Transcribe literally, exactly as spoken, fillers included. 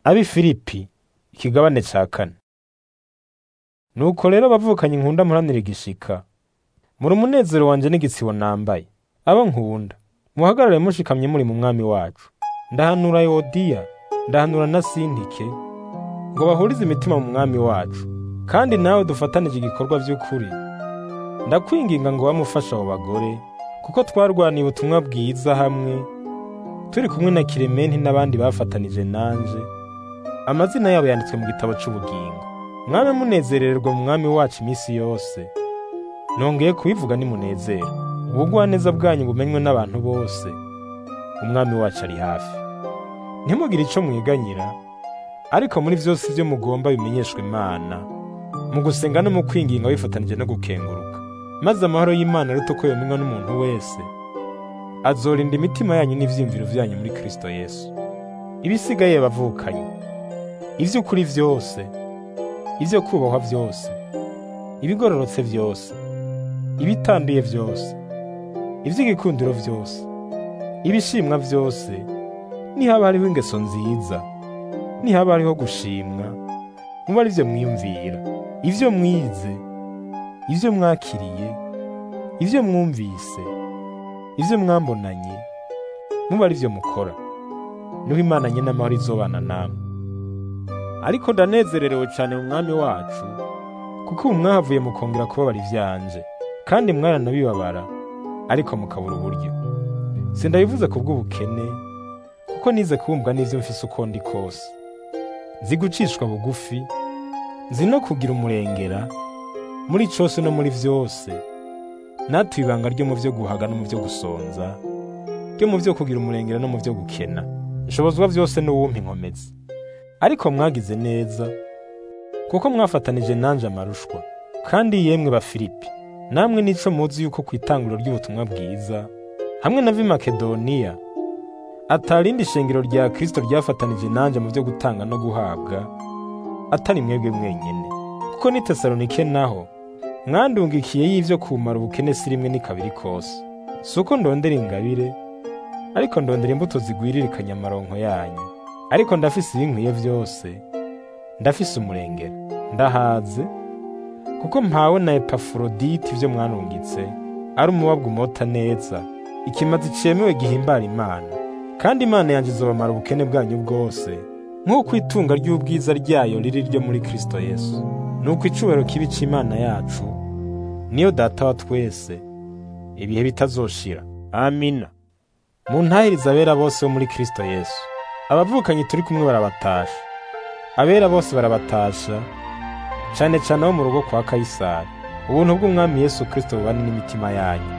Abi Filipi ikigabane ca kane. Nuko rero bavukanye nkunda muranire igishika, muri umunezero wanje n'igitsibo nambaye, abo nkunda muhagarare mushikamye muri mu mwami wacu. Ndahanura Yodiya, ndahanura na Sintike ngo bahurize imitima mu mwami wacu, kandi nawe dufatanije igikorwa vy'ukuri. Ndakwinginga ngo bamufasha abo bagore, kuko twarwaniye ubutumwa bwiza hamwe turi kumwe na Kirementi n'abandi bafatanije nanje. Amazina yabo yanditswe mu gitabo c'ubugingo. Mwame munezererwa mu mwami wacu imisi yose. Nongeye kubivuga nimunezero. Ubugwaneza bwanyu bumenywe n'abantu bose. Umwami wacu ari hafi. Ntimugire ico mwiganyira, ariko muri vyose ivyo mugomba bimenyeshwe Imana, mu gusenga no mu kwinginga bifatanije no gukenguruka. Maze amahoro y'Imana aruta uko yomenywa n'umuntu wese azorinda imitima yanyu n'ivyiyumviro vyanyu muri Kristo Yesu. Ibisigaye bavukanye, ivy'ukuri vyose, ivyo kubahwa vyose, ibigororotse vyose, ibitanduye vyose, ivy'igikundiro vyose, ibishimwa vyose, nihaba hariho ingeso nziza, nihaba hariho gushimwa, muba arivyo mwiyumvira, ivyo mwize, ivyo mwakiriye, ivyo mwumvise, ivyo mwambonanye, muba arivyo mukora, niho Imana nyene amahoro izobana namwe. Ariko ndanezererewe cane mu mwami wacu, kuko ubu mwahavuye mukongera kubabara ivyanje, kandi mwaranabibabara, ariko mukabura uburyo. Sindabivuze kubw'ubukene, kuko nize kumbwa n'ivyo mfise uko ndi kose. Nzi gucishwa bugufi, nzi no kugira umurengera, muri cose no muri vyose. Natuye ibanga ryo mu vyo guhaga no mu vyo gusonza, ryo mu vyo kugira umurengera no mu vyo gukena. Nshobozwa vyose n'uwumpa inkomezi. Ariko mwagize neza, kuko mwafatanije nanje amarushwa. Kandi yemwe ba Filipi, namwe nico muzi yuko kwitanguriro ry'ubutumwa bwiza, hamwe na Makedoniya, atarindi shengero rya Kristo ryafatanije nanje mu vyo gutanga no guhabwa, atari mwebwe mwenyene. Kuko ni Tesalonike naho mwandungikiye y'ivyo kumara ubukene si rimwe ni kabiri kose. Suko ndondera ingabire, ariko ndondera imbuto zigwiririkanya amaronko yanyu. Ariko ndafise ibinkwiye vyose, ndafise umurengera, ndahaze, kuko mpawe na Epafroditi ivyo mwanungitse, ari umubabwa umota neza, ikimazi cemewe gihimbara Imana. Kandi Imana yanje izobamara ubukene bwanyu bwose, nk'uko itunga ry'ubwiza ryayo riri ryo muri Kristo Yesu. Nuko icubahiro kibi c'Imana yacu, niyo Data wa twese, ibihe bitazoshira. Amina. Muntahiriza abera bose bo muri Kristo Yesu. Abavukanye turi kumwe barabatasha. Abera bose barabatasha, cane cane abo mu rugo kwa Kayisari. Ubuntu bw'Umwami Yesu Kristo bubane n'imitima yanyu.